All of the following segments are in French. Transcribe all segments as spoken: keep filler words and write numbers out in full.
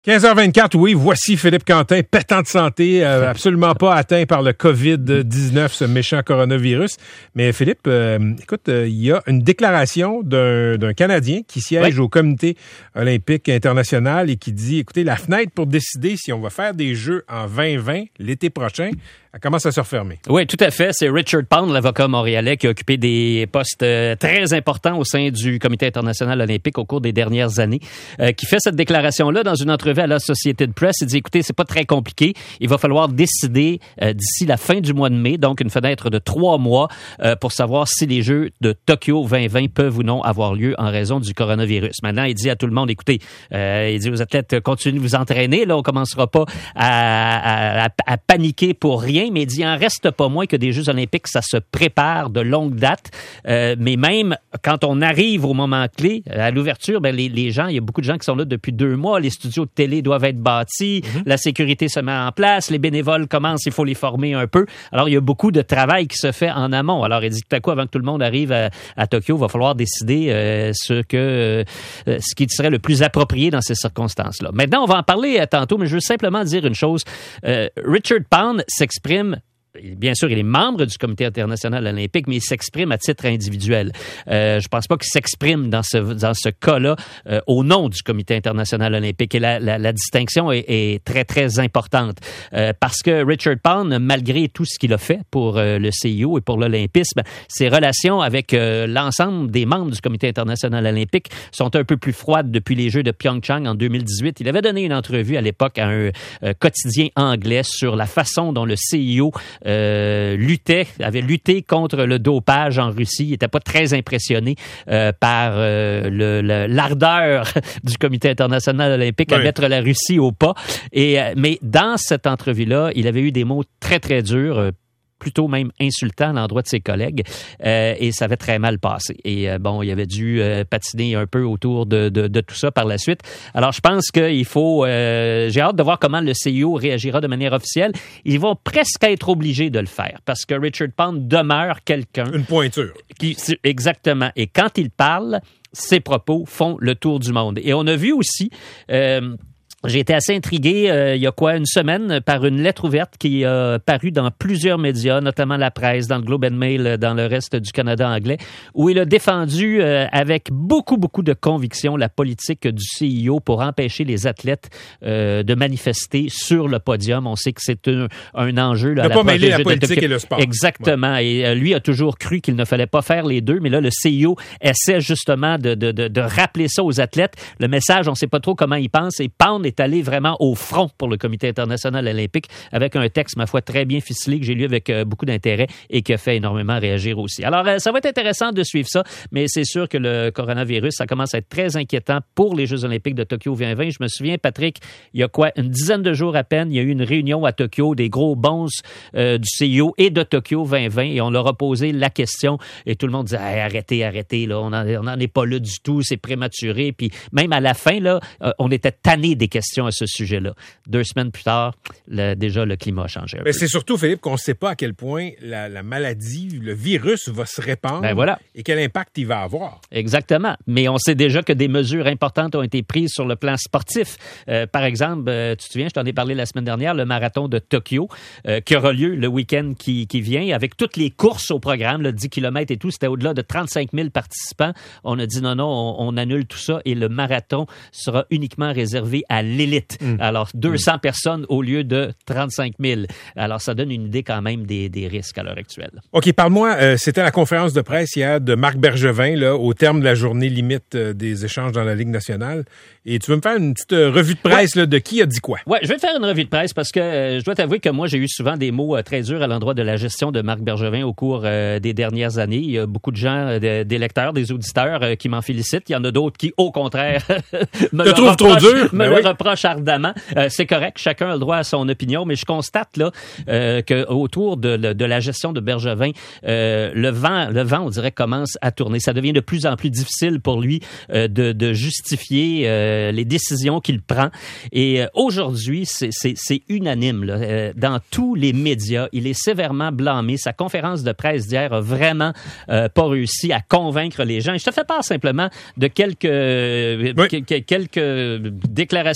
quinze heures vingt-quatre, oui, voici Philippe Quentin, pétant de santé, euh, absolument pas atteint par le covid dix-neuf, ce méchant coronavirus. Mais Philippe, euh, écoute, il euh, y a une déclaration d'un, d'un Canadien qui siège oui. au Comité olympique international et qui dit, écoutez, la fenêtre pour décider si on va faire des Jeux en vingt vingt l'été prochain, elle commence à se refermer. Oui, tout à fait. C'est Richard Pound, l'avocat montréalais, qui a occupé des postes euh, très importants au sein du Comité international olympique au cours des dernières années, euh, qui fait cette déclaration-là dans une entrevue à la Associated Press. Il dit, écoutez, c'est pas très compliqué. Il va falloir décider euh, d'ici la fin du mois de mai, donc une fenêtre de trois mois, euh, pour savoir si les Jeux de Tokyo vingt vingt peuvent ou non avoir lieu en raison du coronavirus. Maintenant, il dit à tout le monde, écoutez, euh, il dit aux athlètes, continuez de vous entraîner. Là, on commencera pas à, à, à, à paniquer pour rien. Mais il dit, il en reste pas moins que des Jeux olympiques, ça se prépare de longue date. Euh, mais même quand on arrive au moment clé, à l'ouverture, ben les, les gens, il y a beaucoup de gens qui sont là depuis deux mois. Les studios de télé doivent être bâtis, mm-hmm. la sécurité se met en place, les bénévoles commencent, il faut les former un peu. Alors, il y a beaucoup de travail qui se fait en amont. Alors, il dit tout à coup, avant que tout le monde arrive à, à Tokyo, il va falloir décider euh, ce que euh, ce qui serait le plus approprié dans ces circonstances-là. Maintenant, on va en parler euh, tantôt, mais je veux simplement dire une chose. Euh, Richard Pound s'exprime. Bien sûr, il est membre du Comité international olympique, mais il s'exprime à titre individuel. Euh, je pense pas qu'il s'exprime dans ce dans ce cas-là euh, au nom du Comité international olympique. Et la, la, la distinction est, est très, très importante. Euh, parce que Richard Pound, malgré tout ce qu'il a fait pour euh, le C I O et pour l'olympisme, ses relations avec euh, l'ensemble des membres du Comité international olympique sont un peu plus froides depuis les Jeux de Pyeongchang en deux mille dix-huit. Il avait donné une entrevue à l'époque à un euh, quotidien anglais sur la façon dont le C I O Euh, luttait, avait lutté contre le dopage en Russie. Il n'était pas très impressionné euh, par euh, le, le, l'ardeur du Comité international olympique oui. à mettre la Russie au pas. Et, euh, mais dans cette entrevue-là, il avait eu des mots très, très durs, euh, plutôt même insultant à l'endroit de ses collègues, euh, et ça avait très mal passé. Et euh, bon, il avait dû euh, patiner un peu autour de, de, de tout ça par la suite. Alors, je pense qu'il faut... Euh, j'ai hâte de voir comment le C I O réagira de manière officielle. Ils vont presque être obligés de le faire, parce que Richard Pound demeure quelqu'un... Une pointure. Qui, exactement. Et quand il parle, ses propos font le tour du monde. Et on a vu aussi... Euh, J'ai été assez intrigué, euh, il y a quoi, une semaine, par une lettre ouverte qui a paru dans plusieurs médias, notamment la presse, dans le Globe and Mail, dans le reste du Canada anglais, où il a défendu euh, avec beaucoup, beaucoup de conviction la politique du C I O pour empêcher les athlètes euh, de manifester sur le podium. On sait que c'est un, un enjeu. Là, ne pas mêler la politique de... et le sport. Exactement. Ouais. Et euh, lui a toujours cru qu'il ne fallait pas faire les deux, mais là, le C I O essaie justement de, de, de, de rappeler ça aux athlètes. Le message, on ne sait pas trop comment il pense, et Pound est allé vraiment au front pour le Comité international olympique avec un texte, ma foi, très bien ficelé que j'ai lu avec euh, beaucoup d'intérêt et qui a fait énormément réagir aussi. Alors, euh, ça va être intéressant de suivre ça, mais c'est sûr que le coronavirus, ça commence à être très inquiétant pour les Jeux olympiques de Tokyo vingt vingt. Je me souviens, Patrick, il y a quoi, une dizaine de jours à peine, il y a eu une réunion à Tokyo des gros bons euh, du C I O et de Tokyo vingt vingt et on leur a posé la question et tout le monde disait hey, arrêtez, arrêtez, là, on n'en est pas là du tout, c'est prématuré. Puis même à la fin, là, euh, on était tanné des questions à ce sujet-là. Deux semaines plus tard, le, déjà, le climat a changé. Mais c'est surtout, Philippe, qu'on ne sait pas à quel point la, la maladie, le virus va se répandre ben voilà. et quel impact il va avoir. Exactement. Mais on sait déjà que des mesures importantes ont été prises sur le plan sportif. Euh, par exemple, euh, tu te souviens, je t'en ai parlé la semaine dernière, le marathon de Tokyo, euh, qui aura lieu le week-end qui, qui vient, avec toutes les courses au programme, là, dix kilomètres et tout, c'était au-delà de trente-cinq mille participants. On a dit non, non, on, on annule tout ça et le marathon sera uniquement réservé à l'élite. Mmh. Alors, deux cents mmh. personnes au lieu de trente-cinq mille. Alors, ça donne une idée quand même des, des risques à l'heure actuelle. OK, parle-moi. Euh, c'était la conférence de presse hier de Marc Bergevin, là, au terme de la journée limite euh, des échanges dans la Ligue nationale. Et tu veux me faire une petite euh, revue de presse ouais. là, de qui a dit quoi? Oui, je vais te faire une revue de presse parce que euh, je dois t'avouer que moi, j'ai eu souvent des mots euh, très durs à l'endroit de la gestion de Marc Bergevin au cours euh, des dernières années. Il y a beaucoup de gens, euh, des lecteurs, des auditeurs euh, qui m'en félicitent. Il y en a d'autres qui, au contraire, me, le reprochent, trop dur? me ben le oui. reprochent ardemment. Euh, c'est correct, chacun a le droit à son opinion, mais je constate là euh, que autour de, de la gestion de Bergevin, euh, le vent, le vent, on dirait, commence à tourner. Ça devient de plus en plus difficile pour lui euh, de, de justifier euh, les décisions qu'il prend. Et euh, aujourd'hui, c'est, c'est, c'est unanime là. Euh, dans tous les médias, il est sévèrement blâmé. Sa conférence de presse d'hier a vraiment euh, pas réussi à convaincre les gens. Et je te fais part simplement de quelques, oui. que, quelques déclarations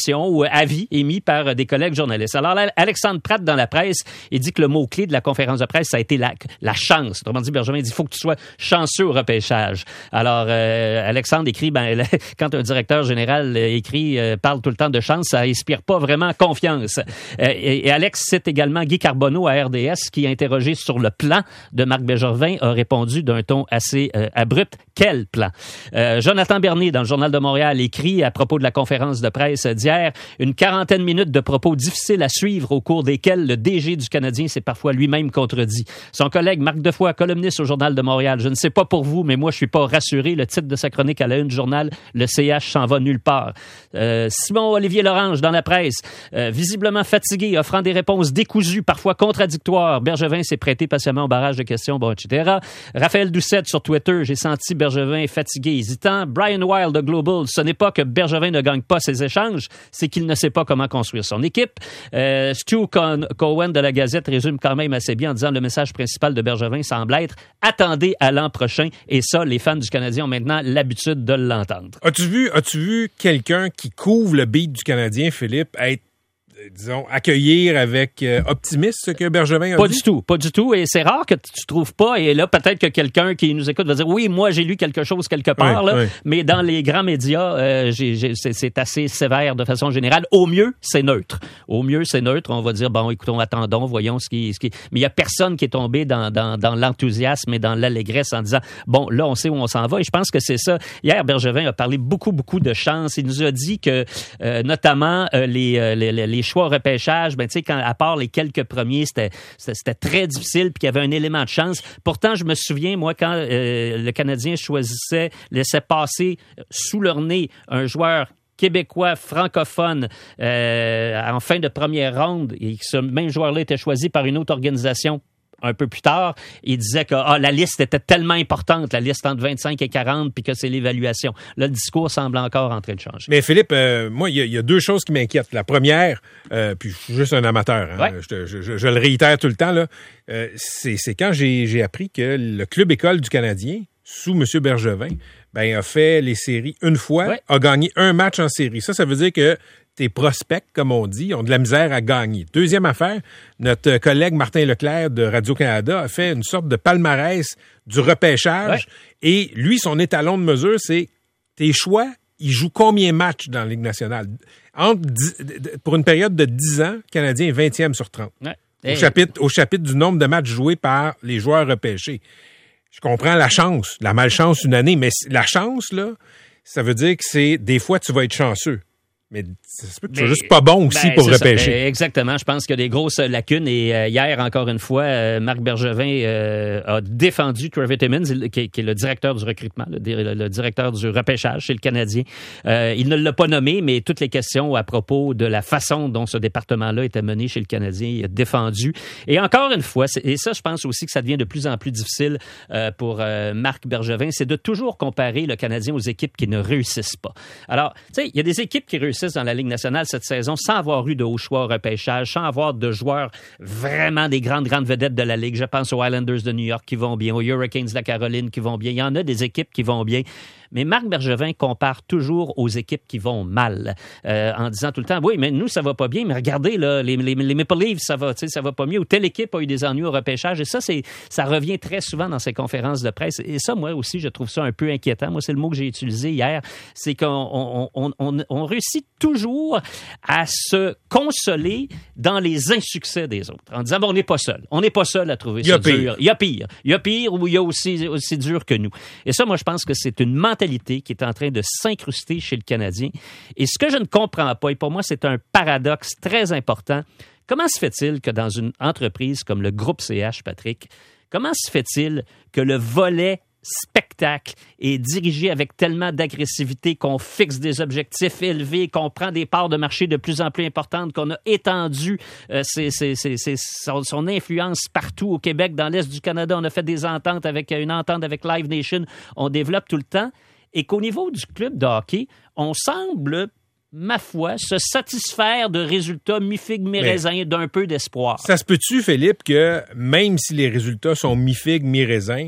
recommandations ou avis émis par des collègues journalistes. Alors, Alexandre Pratt, dans la presse, il dit que le mot-clé de la conférence de presse, ça a été la, la chance. Autrement dit, Bergevin dit, il faut que tu sois chanceux au repêchage. Alors, euh, Alexandre écrit, ben, quand un directeur général écrit, euh, parle tout le temps de chance, ça inspire pas vraiment confiance. Euh, et, et Alex cite également Guy Carbonneau à R D S, qui, interrogé sur le plan de Marc Bergevin, a répondu d'un ton assez euh, abrupt. Quel plan? Euh, Jonathan Bernier, dans le Journal de Montréal, écrit à propos de la conférence de presse d'hier, une quarantaine de minutes de propos difficiles à suivre au cours desquels le D G du Canadien s'est parfois lui-même contredit. Son collègue Marc Defoy, columniste au Journal de Montréal, je ne sais pas pour vous, mais moi je suis pas rassuré. Le titre de sa chronique à la une du journal, le C H s'en va nulle part. Euh, Simon-Olivier Lorange, dans la presse, euh, visiblement fatigué, offrant des réponses décousues, parfois contradictoires. Bergevin s'est prêté patiemment au barrage de questions, bon, et cetera. Raphaël Doucette sur Twitter, j'ai senti Bergevin fatigué, hésitant. Brian Wilde de Global, ce n'est pas que Bergevin ne gagne pas ses échanges, c'est qu'il ne sait pas comment construire son équipe. Euh, Stu Cohen de la Gazette résume quand même assez bien en disant le message principal de Bergevin semble être « Attendez à l'an prochain ». Et ça, les fans du Canadien ont maintenant l'habitude de l'entendre. As-tu vu, as-tu vu quelqu'un qui couvre le beat du Canadien, Philippe, être disons, accueillir avec euh, optimisme ce que Bergevin a pas dit? Pas du tout, pas du tout. Et c'est rare que tu trouves pas. Et là, peut-être que quelqu'un qui nous écoute va dire, oui, moi, j'ai lu quelque chose quelque part, oui, là, oui. Mais dans les grands médias, euh, j'ai, j'ai, c'est, c'est assez sévère de façon générale. Au mieux, c'est neutre. Au mieux, c'est neutre. On va dire, bon, écoutons, attendons, voyons ce qui... Ce qui... Mais il y a personne qui est tombé dans, dans, dans l'enthousiasme et dans l'allégresse en disant, bon, là, on sait où on s'en va. Et je pense que c'est ça. Hier, Bergevin a parlé beaucoup, beaucoup de chance. Il nous a dit que, euh, notamment, euh, les, euh, les, les choix au repêchage, ben, tu sais, quand, à part les quelques premiers, c'était, c'était, c'était très difficile puis qu'il y avait un élément de chance. Pourtant, je me souviens, moi, quand euh, le Canadien choisissait, laissait passer sous leur nez un joueur québécois, francophone, euh, en fin de première ronde, et ce même joueur-là était choisi par une autre organisation un peu plus tard, il disait que ah, la liste était tellement importante, la liste entre vingt-cinq et quarante, puis que c'est l'évaluation. Là, le discours semble encore en train de changer. Mais Philippe, euh, moi, il y, y a deux choses qui m'inquiètent. La première, euh, puis je suis juste un amateur, hein, ouais. je, je, je, je le réitère tout le temps, là, euh, c'est, c'est quand j'ai, j'ai appris que le club école du Canadien, sous M. Bergevin, ben, a fait les séries une fois, ouais. a gagné un match en série. Ça, ça veut dire que tes prospects, comme on dit, ont de la misère à gagner. Deuxième affaire, notre collègue Martin Leclerc de Radio-Canada a fait une sorte de palmarès du repêchage. Ouais. Et lui, son étalon de mesure, c'est tes choix, ils jouent combien de matchs dans la Ligue nationale? Entre dix, pour une période de dix ans, le Canadien est vingtième sur trente. Ouais. Au, hey. chapitre, au chapitre du nombre de matchs joués par les joueurs repêchés. Je comprends la chance, la malchance une année, mais la chance, là, ça veut dire que c'est des fois, tu vas être chanceux. Mais c'est mais, juste pas bon aussi ben, pour repêcher. Ben, exactement. Je pense qu'il y a des grosses lacunes. Et euh, hier, encore une fois, euh, Marc Bergevin euh, a défendu Trevor Timmins, qui, qui est le directeur du recrutement, le, le directeur du repêchage chez le Canadien. Euh, il ne l'a pas nommé, mais toutes les questions à propos de la façon dont ce département-là était mené chez le Canadien, il a défendu. Et encore une fois, et ça, je pense aussi que ça devient de plus en plus difficile euh, pour euh, Marc Bergevin, c'est de toujours comparer le Canadien aux équipes qui ne réussissent pas. Alors, tu sais, il y a des équipes qui réussissent dans la Ligue nationale cette saison sans avoir eu de haut choix au repêchage, sans avoir de joueurs vraiment des grandes, grandes vedettes de la Ligue. Je pense aux Islanders de New York qui vont bien, aux Hurricanes de la Caroline qui vont bien. Il y en a des équipes qui vont bien. Mais Marc Bergevin compare toujours aux équipes qui vont mal, euh, en disant tout le temps, oui, mais nous, ça va pas bien, mais regardez, là, les, les, les Maple Leafs, ça va, ça va pas mieux, ou telle équipe a eu des ennuis au repêchage. Et ça, c'est, ça revient très souvent dans ses conférences de presse. Et ça, moi aussi, je trouve ça un peu inquiétant. Moi, c'est le mot que j'ai utilisé hier. C'est qu'on on, on, on, on réussit toujours à se consoler dans les insuccès des autres, en disant, bon, on n'est pas seul. On n'est pas seul à trouver ça dur. Il y a pire. Il y a pire ou il y a aussi, aussi dur que nous. Et ça, moi, je pense que c'est une mentalité qui est en train de s'incruster chez le Canadien. Et ce que je ne comprends pas, et pour moi, c'est un paradoxe très important, comment se fait-il que dans une entreprise comme le groupe C H, Patrick, comment se fait-il que le volet spectacle est dirigé avec tellement d'agressivité qu'on fixe des objectifs élevés, qu'on prend des parts de marché de plus en plus importantes, qu'on a étendu euh, ses, ses, ses, ses, son, son influence partout au Québec, dans l'Est du Canada. On a fait des ententes avec une entente avec Live Nation. On développe tout le temps. Et qu'au niveau du club de hockey, on semble, ma foi, se satisfaire de résultats mi-figue, mi-raisin, d'un peu d'espoir. Ça se peut-tu, Philippe, que même si les résultats sont mi-figue, mi-raisin,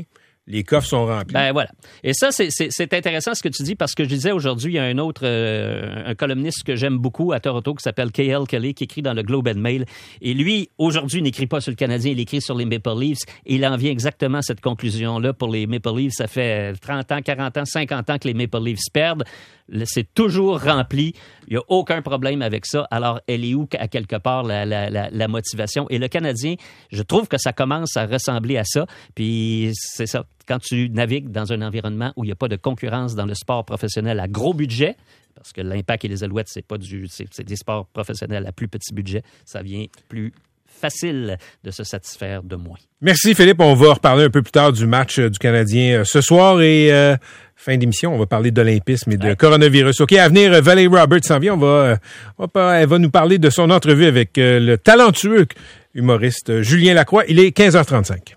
les coffres sont remplis. Ben voilà. Et ça, c'est, c'est, c'est intéressant ce que tu dis parce que je disais aujourd'hui, il y a un autre euh, un columniste que j'aime beaucoup à Toronto qui s'appelle K L Kelly qui écrit dans le Globe and Mail. Et lui, aujourd'hui, il n'écrit pas sur le Canadien, il écrit sur les Maple Leafs. Et il en vient exactement à cette conclusion-là pour les Maple Leafs. Ça fait trente ans, quarante ans, cinquante ans que les Maple Leafs perdent. C'est toujours rempli. Il n'y a aucun problème avec ça. Alors, elle est où, à quelque part, la, la, la, la motivation? Et le Canadien, je trouve que ça commence à ressembler à ça. Puis, c'est ça. Quand tu navigues dans un environnement où il n'y a pas de concurrence dans le sport professionnel à gros budget, parce que l'Impact et les Alouettes, c'est pas du, c'est, c'est des sports professionnels à plus petit budget, ça vient plus facile de se satisfaire de moins. Merci Philippe. On va reparler un peu plus tard du match du Canadien ce soir et euh, fin d'émission, on va parler d'olympisme et de ouais. coronavirus. OK, à venir, Valérie Roberts s'en vient. On va, on va, elle va nous parler de son entrevue avec le talentueux humoriste Julien Lacroix. Il est quinze heures trente-cinq.